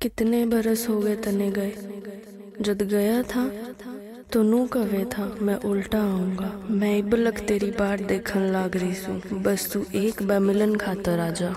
कितने बरस हो गए तने गए, जद गया था तो नू कवे था मैं उल्टा आऊंगा। मैं इबलक तेरी बाट देखन लाग रही सू, बस तू एक बार मिलन खातर आजा।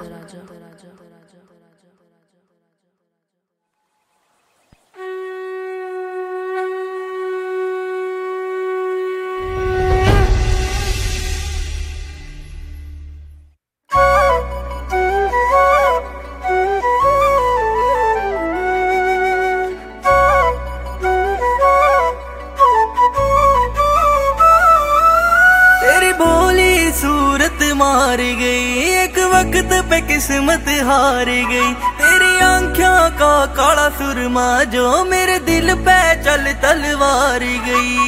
सूरत मार गई एक वक्त पे किस्मत हार गई, तेरी आंखों का काला सुरमा जो मेरे दिल पे चल तलवार गई।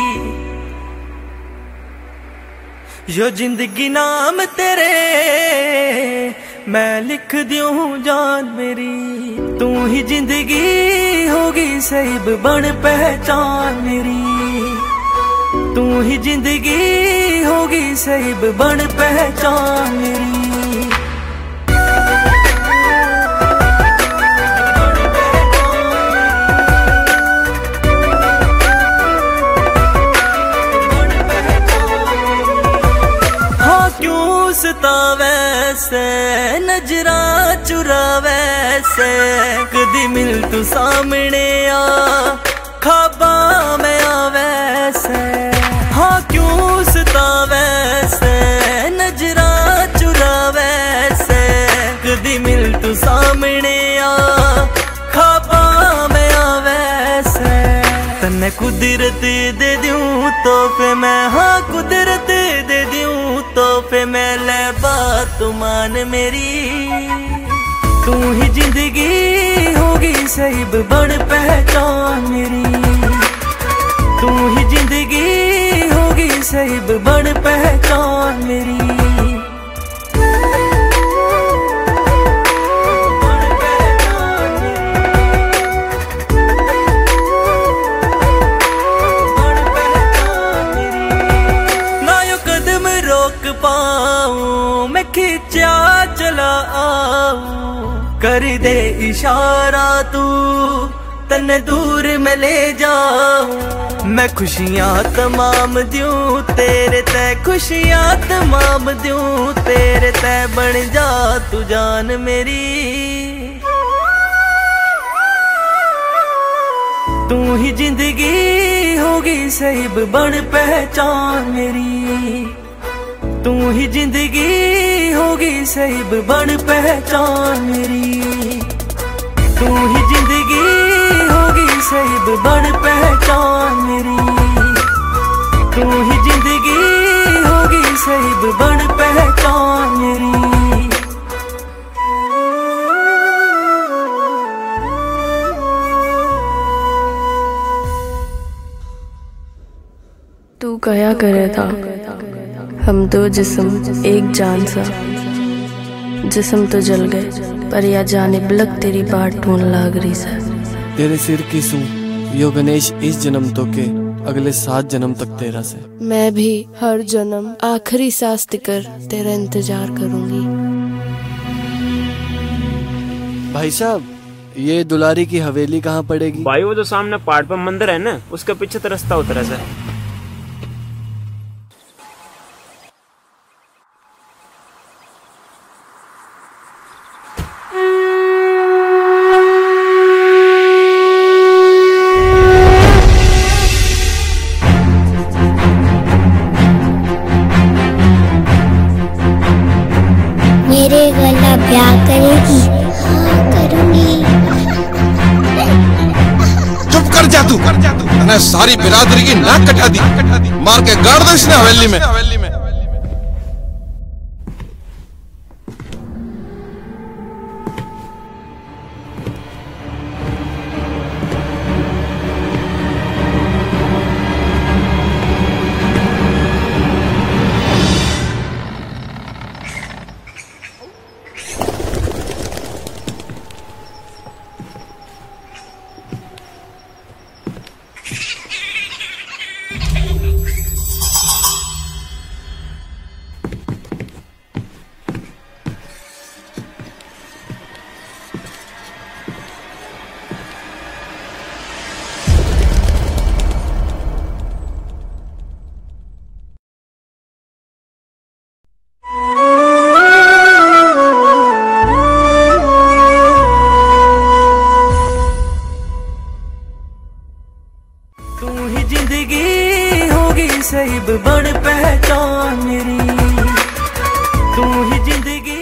यो जिंदगी नाम तेरे मैं लिख दूं जान मेरी, तू ही जिंदगी होगी सहीब बन पहचान मेरी, तू ही जिंदगी होगी सहीब बन पहचान मेरी। हाँ क्यों सतावै से नजरा चुरावै से, कदी मिल तू सामने आ खाबा में आवै से। हाँ क्यों सतावै से नजरा चुरावै से, कदी मिल तू सामने आ खाबा में आवै से। तन्ने कुदरत दे दूं तोहफे मैं, हाँ कुदरत दे दूं तोहफे मैं, ले बात मान मेरी, तू ही जिंदगी होगी सहीब बन पहचान मेरी, तू ही जिंदगी होगी सहीब बन पहचान मेरी। ना यो कदम रोक पाऊं मैं खींचा चला आऊं, कर दे इशारा तू तन्ने दूर में ले जाऊं। मैं खुशियां तमाम दूं तेरे तय, खुशियां तमाम दूं तेरे तय, बन जा तू जान मेरी, तू ही जिंदगी होगी सहीब बन पहचान मेरी, तू ही जिंदगी होगी सहीब बन पहचान मेरी, तू ही जिंदगी होगी सहीब बन पहचान मेरी, तू ही जिंदगी होगी सहीब बन पहचान मेरी। तू कया करे था हम दो जिस्म एक जान सा, जिस्म तो जल गए पर या जाने बलक तेरी बाट ढूंढ लाग रही सा। तेरे सिर की सू यो गणेश इस जन्म तो के अगले 7 जन्म तक तेरा से। मैं भी हर जन्म आखिरी सांस तिकर तेरा इंतजार करूंगी। भाई साहब ये दुलारी की हवेली कहाँ पड़ेगी? भाई वो जो सामने पहाड़ पर मंदिर है ना, उसके पीछे तो रास्ता उतरा से। मेरे गला ब्याह करेगी? हाँ करूंगी। चुप कर जा तू, मैंने सारी बिरादरी की नाक कटा दी, मार के गाड़ दो इसने हवेली में। तू ही जिंदगी होगी सही बड़ पहचान मेरी, तू ही जिंदगी